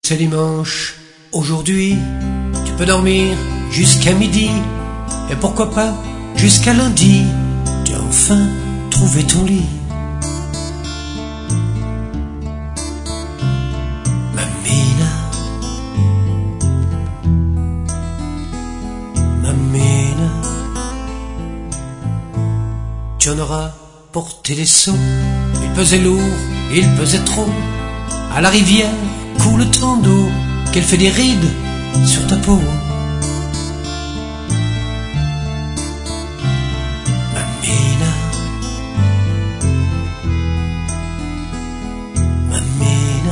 C'est dimanche, aujourd'hui, tu peux dormir jusqu'à midi, et pourquoi pas jusqu'à lundi, tu as enfin trouvé ton lit. Mamina, mamina, tu en auras porté des seaux, il pesait lourd, il pesait trop, à la rivière coule tant d'eau qu'elle fait des rides sur ta peau. Mamina, mamina,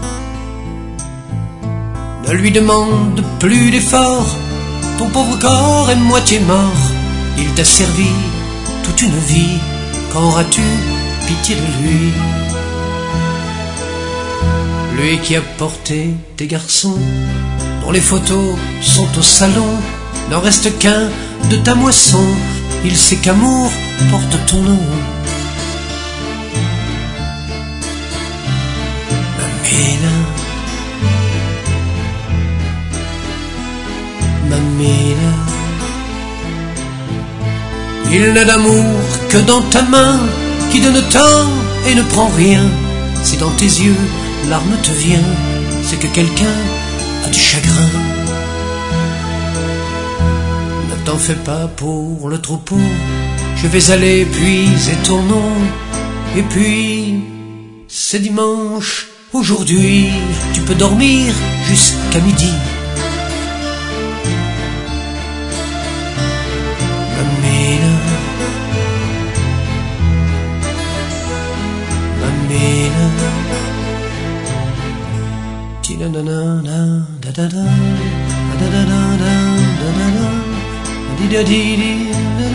ne lui demande plus d'efforts, ton pauvre corps est moitié mort. Il t'a servi toute une vie, quand auras-tu pitié de lui? Lui qui a porté tes garçons, dont les photos sont au salon, n'en reste qu'un de ta moisson, il sait qu'amour porte ton nom. Mamina, mamina, il n'a d'amour que dans ta main, qui donne tant et ne prend rien. Si dans tes yeux larme te vient, c'est que quelqu'un a du chagrin. Ne t'en fais pas pour le troupeau, je vais aller puiser ton nom. Et puis, c'est dimanche, aujourd'hui, tu peux dormir jusqu'à midi. Mamina, mamina, da da da da da da da da da da da da da da da da da da da